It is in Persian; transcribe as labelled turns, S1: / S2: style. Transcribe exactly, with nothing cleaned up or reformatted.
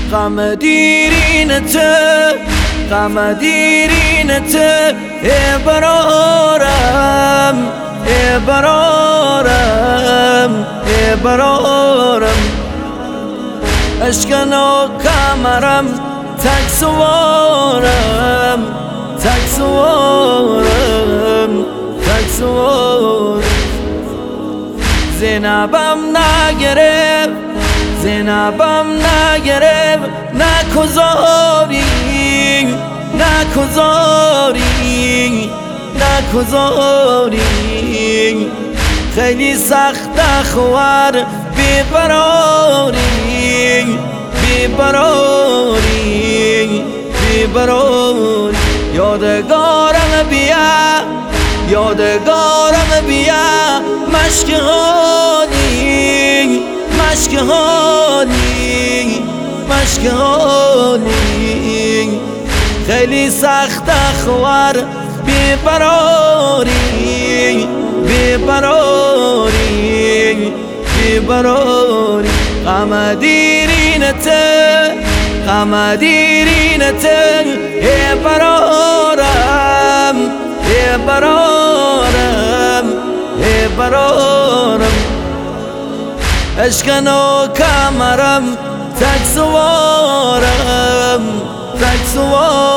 S1: غم دیرینته غم دیرینته ای برارم ای برارم ای برارم اشکن و کمرم تک سوارم تک سوارم تک سوارم زینبم نگرفت زینبم نگرفت نکذاری نکذاری نکذاری خیلی سخت خوار بیقراری بیقراری بیقراری یادگارم بیا یادگارم بیا مشک حالی مشک حالی مشک حالی خیلی سخت خوار بیقراری بیقراری بیقراری غم دیرینته غم دیرینته ای برارم ای برارم ای برارم اشکن و کمرم تک سوارم تک سوارم